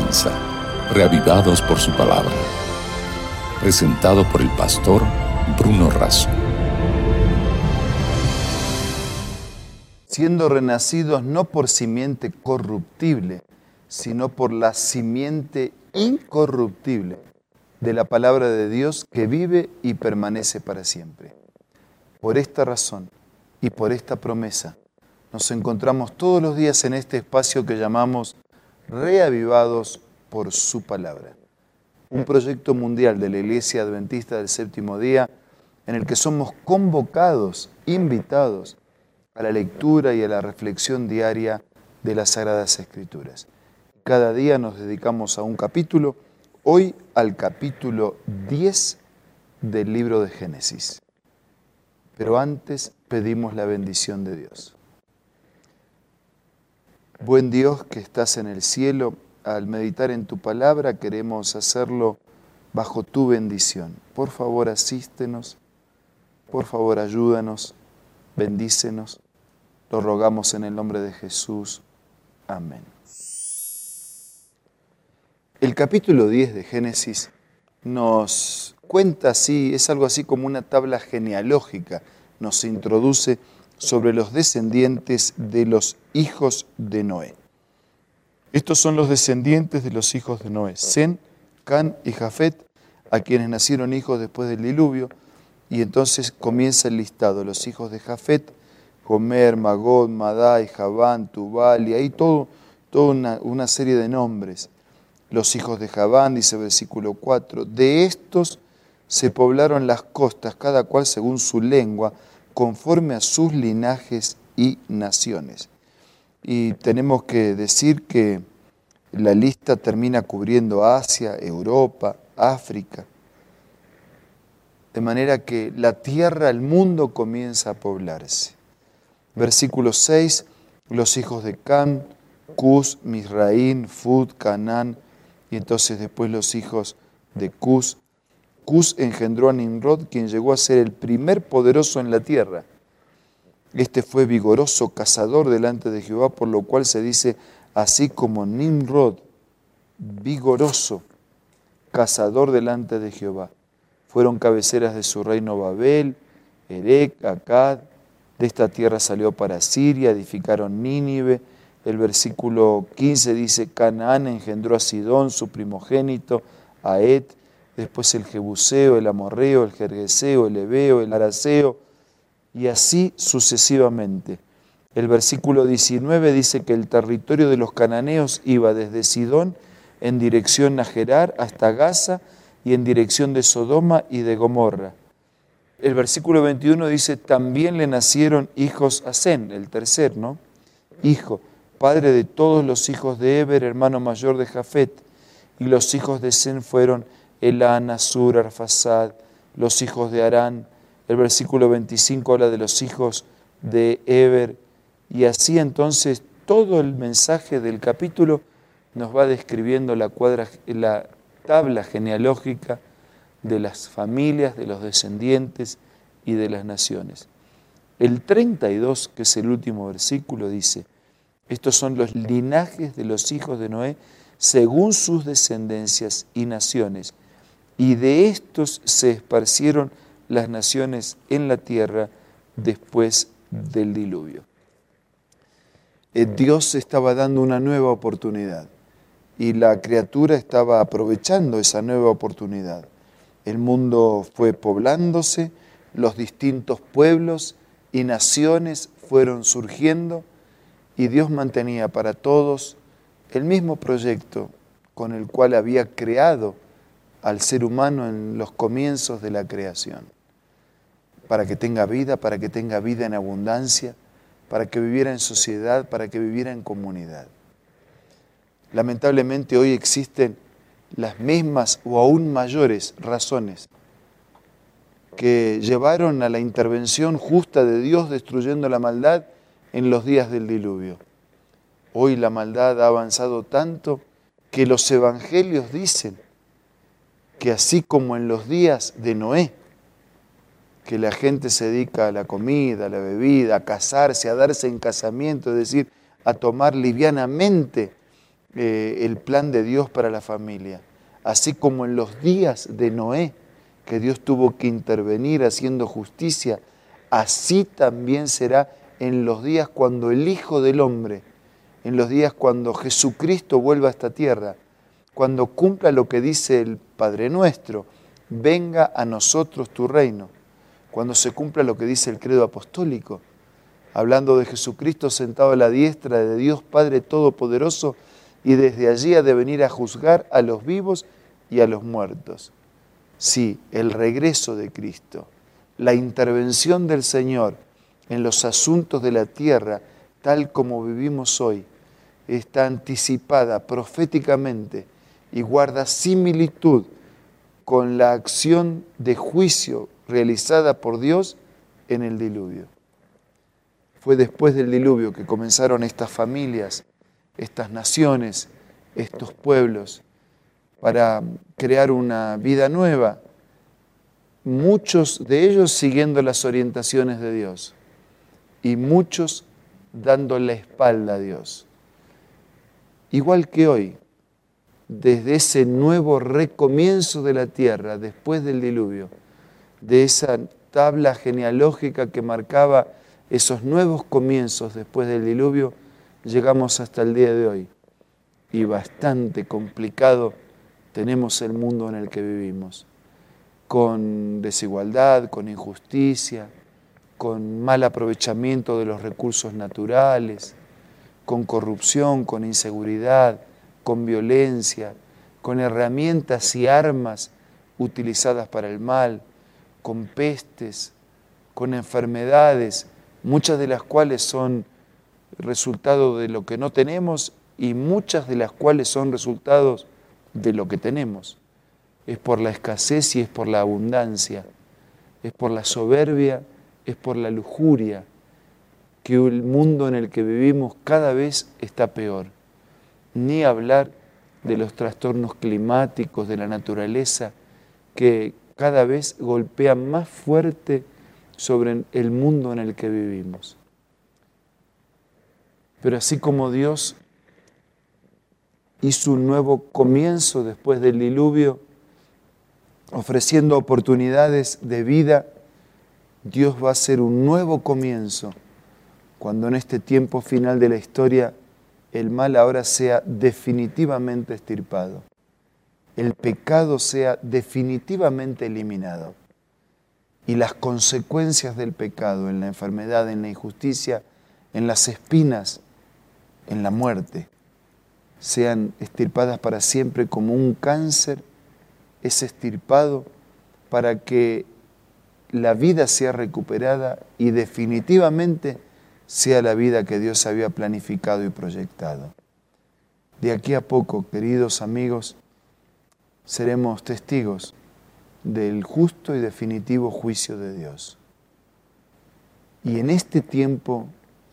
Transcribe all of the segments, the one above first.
comienza, reavivados por su palabra. Presentado por el pastor Bruno Razo. Siendo renacidos no por simiente corruptible, sino por la simiente incorruptible de la palabra de Dios que vive y permanece para siempre. Por esta razón y por esta promesa, nos encontramos todos los días en este espacio que llamamos Reavivados por su palabra. Un proyecto mundial de la Iglesia Adventista del Séptimo Día en el que somos convocados, invitados a la lectura y a la reflexión diaria de las Sagradas Escrituras. Cada día nos dedicamos a un capítulo, hoy al capítulo 10 del libro de Génesis. Pero antes pedimos la bendición de Dios. Buen Dios que estás en el cielo, al meditar en tu palabra queremos hacerlo bajo tu bendición. Por favor, asístenos, por favor, ayúdanos, bendícenos. Lo rogamos en el nombre de Jesús. Amén. El capítulo 10 de Génesis nos cuenta así, es algo así como una tabla genealógica, nos introduce sobre los descendientes de los hijos de Noé. Estos son los descendientes de los hijos de Noé, Sem, Can y Jafet, a quienes nacieron hijos después del diluvio, y entonces comienza el listado, los hijos de Jafet, Gomer, Magog, Madai, Javán, Tubal, y ahí toda una serie de nombres. Los hijos de Javán, dice versículo 4, de estos se poblaron las costas, cada cual según su lengua, conforme a sus linajes y naciones. Y tenemos que decir que la lista termina cubriendo Asia, Europa, África, de manera que la tierra, el mundo comienza a poblarse. Versículo 6, los hijos de Cam, Cus, Misraín, Fud, Canaán, y entonces después los hijos de Cus. Cus engendró a Nimrod, quien llegó a ser el primer poderoso en la tierra. Este fue vigoroso cazador delante de Jehová, por lo cual se dice así como Nimrod, vigoroso cazador delante de Jehová. Fueron cabeceras de su reino Babel, Erec, Accad. De esta tierra salió para Siria, edificaron Nínive. El versículo 15 dice, Canaán engendró a Sidón, su primogénito, a Et, después el Jebuseo, el Amorreo, el Gergeseo, el Heveo, el Araseo, y así sucesivamente. El versículo 19 dice que el territorio de los cananeos iba desde Sidón en dirección a Gerar hasta Gaza y en dirección de Sodoma y de Gomorra. El versículo 21 dice, también le nacieron hijos a Sem, el tercer, hijo, padre de todos los hijos de Eber, hermano mayor de Jafet, y los hijos de Sem fueron Elán, Asur, Arfasad, los hijos de Arán. El versículo 25 habla de los hijos de Eber, y así entonces todo el mensaje del capítulo nos va describiendo la tabla genealógica de las familias, de los descendientes y de las naciones. El 32, que es el último versículo, dice, estos son los linajes de los hijos de Noé según sus descendencias y naciones, y de estos se esparcieron las naciones en la tierra después del diluvio. Dios estaba dando una nueva oportunidad y la criatura estaba aprovechando esa nueva oportunidad. El mundo fue poblándose, los distintos pueblos y naciones fueron surgiendo y Dios mantenía para todos el mismo proyecto con el cual había creado al ser humano en los comienzos de la creación. Para que tenga vida en abundancia, para que viviera en sociedad, para que viviera en comunidad. Lamentablemente hoy existen las mismas o aún mayores razones que llevaron a la intervención justa de Dios destruyendo la maldad en los días del diluvio. Hoy la maldad ha avanzado tanto que los evangelios dicen que así como en los días de Noé, que la gente se dedica a la comida, a la bebida, a casarse, a darse en casamiento, es decir, a tomar livianamente el plan de Dios para la familia. Así como en los días de Noé, que Dios tuvo que intervenir haciendo justicia, así también será en los días cuando el Hijo del Hombre, en los días cuando Jesucristo vuelva a esta tierra, cuando cumpla lo que dice el Padre Nuestro, venga a nosotros tu reino, cuando se cumpla lo que dice el credo apostólico, hablando de Jesucristo sentado a la diestra de Dios Padre Todopoderoso, y desde allí ha de venir a juzgar a los vivos y a los muertos. Sí, el regreso de Cristo, la intervención del Señor en los asuntos de la tierra, tal como vivimos hoy, está anticipada proféticamente y guarda similitud con la acción de juicio realizada por Dios en el diluvio. Fue después del diluvio que comenzaron estas familias, estas naciones, estos pueblos, para crear una vida nueva, muchos de ellos siguiendo las orientaciones de Dios y muchos dando la espalda a Dios. Igual que hoy, desde ese nuevo recomienzo de la tierra después del diluvio, de esa tabla genealógica que marcaba esos nuevos comienzos después del diluvio, llegamos hasta el día de hoy. Y bastante complicado tenemos el mundo en el que vivimos, con desigualdad, con injusticia, con mal aprovechamiento de los recursos naturales, con corrupción, con inseguridad, con violencia, con herramientas y armas utilizadas para el mal, con pestes, con enfermedades, muchas de las cuales son resultado de lo que no tenemos y muchas de las cuales son resultados de lo que tenemos. Es por la escasez y es por la abundancia, es por la soberbia, es por la lujuria, que el mundo en el que vivimos cada vez está peor. Ni hablar de los trastornos climáticos, de la naturaleza, que cada vez golpean más fuerte sobre el mundo en el que vivimos. Pero así como Dios hizo un nuevo comienzo después del diluvio, ofreciendo oportunidades de vida, Dios va a hacer un nuevo comienzo cuando en este tiempo final de la historia el mal ahora sea definitivamente extirpado, el pecado sea definitivamente eliminado y las consecuencias del pecado en la enfermedad, en la injusticia, en las espinas, en la muerte, sean extirpadas para siempre como un cáncer es extirpado para que la vida sea recuperada y definitivamente sea la vida que Dios había planificado y proyectado. De aquí a poco, queridos amigos, seremos testigos del justo y definitivo juicio de Dios. Y en este tiempo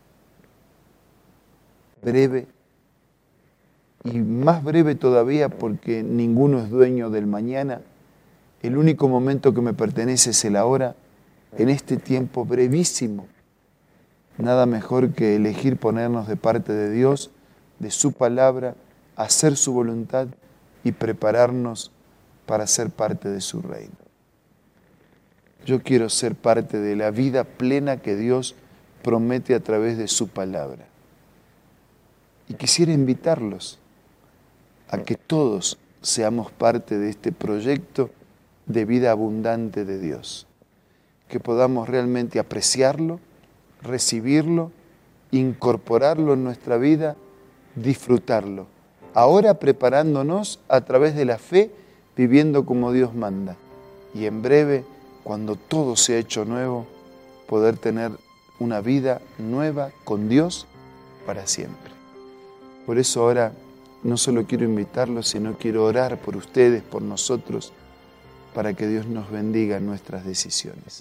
breve, y más breve todavía porque ninguno es dueño del mañana, el único momento que me pertenece es el ahora, en este tiempo brevísimo, nada mejor que elegir ponernos de parte de Dios, de su palabra, hacer su voluntad y prepararnos para ser parte de su reino. Yo quiero ser parte de la vida plena que Dios promete a través de su palabra. Y quisiera invitarlos a que todos seamos parte de este proyecto de vida abundante de Dios, que podamos realmente apreciarlo, recibirlo, incorporarlo en nuestra vida, disfrutarlo. Ahora preparándonos a través de la fe, viviendo como Dios manda. Y en breve, cuando todo sea hecho nuevo, poder tener una vida nueva con Dios para siempre. Por eso ahora no solo quiero invitarlos, sino quiero orar por ustedes, por nosotros, para que Dios nos bendiga en nuestras decisiones.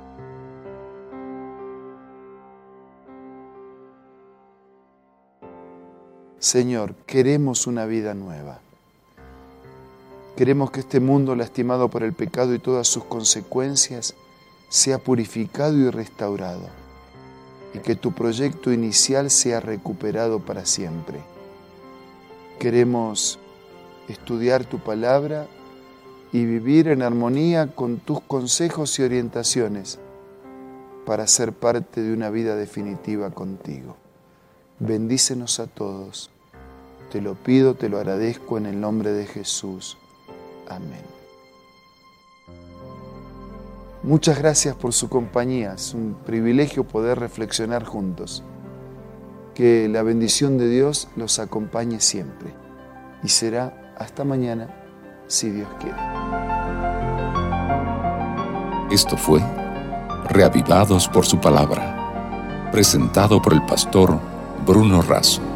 Señor, queremos una vida nueva. Queremos que este mundo lastimado por el pecado y todas sus consecuencias sea purificado y restaurado, y que tu proyecto inicial sea recuperado para siempre. Queremos estudiar tu palabra y vivir en armonía con tus consejos y orientaciones para ser parte de una vida definitiva contigo. Bendícenos a todos. Te lo pido, te lo agradezco en el nombre de Jesús. Amén. Muchas gracias por su compañía. Es un privilegio poder reflexionar juntos. Que la bendición de Dios los acompañe siempre. Y será hasta mañana, si Dios quiere. Esto fue Reavivados por su palabra, presentado por el pastor Bruno Razo.